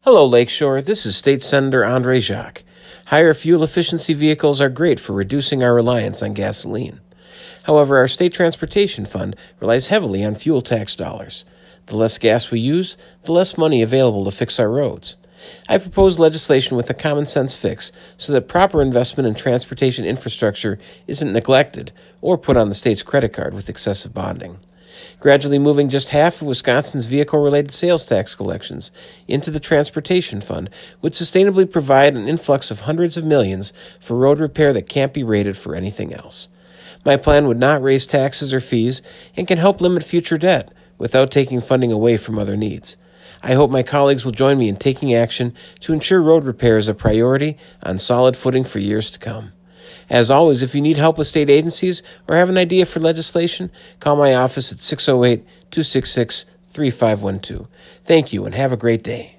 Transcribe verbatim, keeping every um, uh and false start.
Hello, Lakeshore. This is State Senator Andre Jacques. Higher fuel efficiency vehicles are great for reducing our reliance on gasoline. However, our state transportation fund relies heavily on fuel tax dollars. The less gas we use, the less money available to fix our roads. I propose legislation with a common sense fix so that proper investment in transportation infrastructure isn't neglected or put on the state's credit card with excessive bonding. Gradually moving just half of Wisconsin's vehicle-related sales tax collections into the transportation fund would sustainably provide an influx of hundreds of millions for road repair that can't be rated for anything else. My plan would not raise taxes or fees and can help limit future debt without taking funding away from other needs. I hope my colleagues will join me in taking action to ensure road repair is a priority on solid footing for years to come. As always, if you need help with state agencies or have an idea for legislation, call my office at six oh eight, two six six, three five one two. Thank you and have a great day.